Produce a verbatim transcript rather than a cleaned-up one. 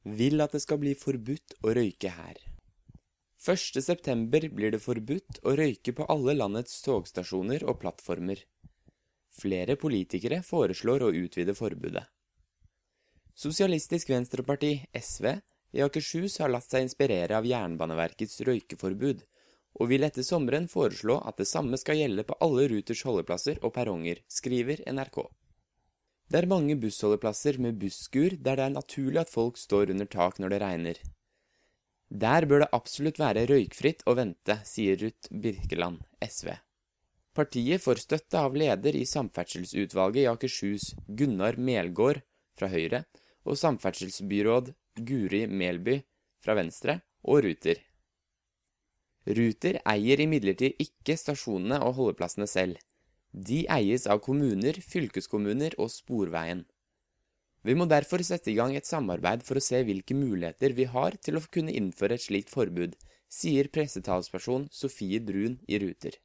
vil at det skal bli forbudt å røyke her. første september blir det forbudt å røyke på alle landets togstasjoner og plattformer. Flere politikere foreslår å utvide forbudet. Sosialistisk Venstreparti, S V, i Akershus har latt seg inspirere av Jernbaneverkets røykeforbud, og vil etter sommeren foreslå at det samme skal gjelde på alle Ruters holdeplasser og perronger, skriver N R K. Det er mange bussholdeplasser med busskur der det er naturlig at folk står under tak når det regner. Der bør det absolutt være røykfritt å vente, sier Ruth Birkeland, S V. Partiet får støtte av leder i samferdselsutvalget i Akershus, Gunnar Melgaard fra Høyre, og samferdselsbyråd Guri Melby fra Venstre og Ruter. Ruter eier imidlertid ikke stasjonene og holdeplassene selv. De eies av kommuner, fylkeskommuner og Sporveien. Vi må derfor sette i gang et samarbeid for å se hvilke muligheter vi har til å kunne innføre et slikt forbud, sier pressetalsperson Sofie Brun i Ruter.